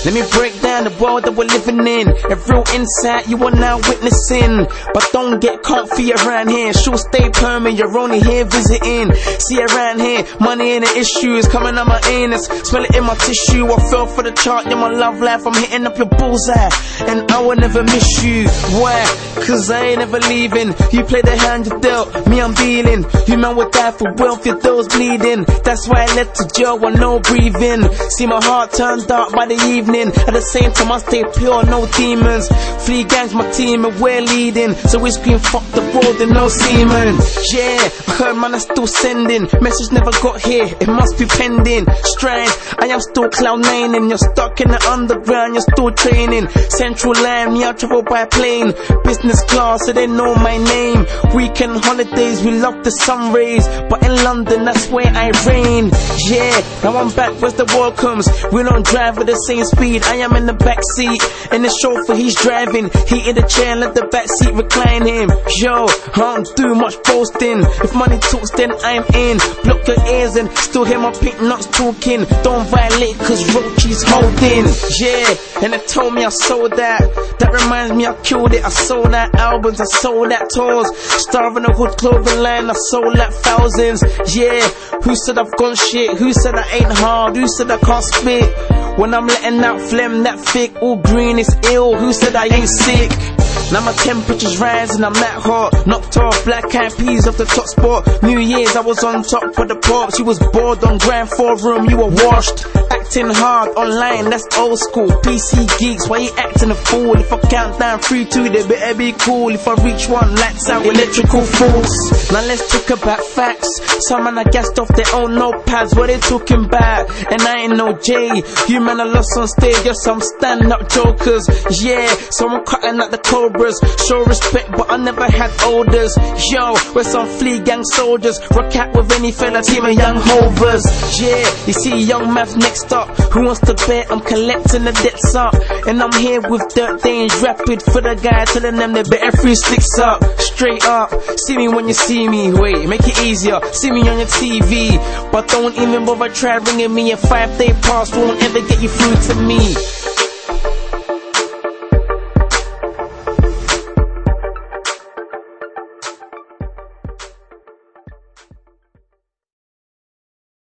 Let me break down the world that we're living in. A real insight you are now witnessing. But don't get comfy around here. She'll stay permanent, you're only here visiting. See around here, money ain't an issue. It's coming out my anus, smell it in my tissue. I fell for the chart, you're my love life. I'm hitting up your bullseye, and I will never miss you. Why? Cause I ain't ever leaving. You play the hand you dealt, me I'm dealing. You man would die for wealth, your door's bleeding. That's why I left to jail with no breathing. See my heart turn dark by the evening. At the same time I stay pure, no demons. Fleet gangs my team and we're leading. So it's been fuck the road and no seamen. Yeah, I heard man I'm still sending. Message never got here, it must be pending. Strange, I am still cloud nining. You're stuck in the underground, you're still training. Central line, me I travel by plane. Business class, so they know my name. Weekend holidays, we love the sun rays. But in London, that's where I reign. Yeah, now I'm back where the world comes. We don't drive at the same speed. I am in the back seat, and the chauffeur he's driving. He in the chair, let the back seat recline him. Yo, I don't do much boasting. If money talks, then I'm in. Block your ears and still hear my pink nuts talking. Don't violate, cause Roachie's holding. Yeah, and they told me I sold that. That reminds me I killed it. I sold out albums, I sold out tours. Star in the hood clothing line, I sold out thousands. Yeah, who said I've gone shit? Who said I ain't hard? Who said I can't spit? When I'm letting out phlegm that thick, all green is ill. Who said I ain't sick? Now my temperature's rising, I'm that hot. Knocked off, black eyed peas off the top spot. New Year's I was on top for the pops. You was bored on Grand Forum, you were washed. Acting hard online, that's old school. PC geeks, why you acting a fool? If I count down 3, 2, they better be cool. If I reach 1, lights out, electrical force. Now let's talk about facts. Some man I gassed off their own notepads. What they talking about? And I ain't no J. You man I lost on stage, you're some stand-up jokers. Yeah, so I'm cutting out the cobras. Show respect, but I never had orders. Yo, we're some fleet gang soldiers. Rock out with any fella, team of young hovers. Yeah, you see young maths next up. Who wants to bet? I'm collecting the debts up. And I'm here with dirt things rapid for the guy, telling them they better free sticks up. Straight up, see me when you see me. Wait, make it easier, see me on your TV. But don't even bother try ringing me. A 5-day pass won't ever get you through to me.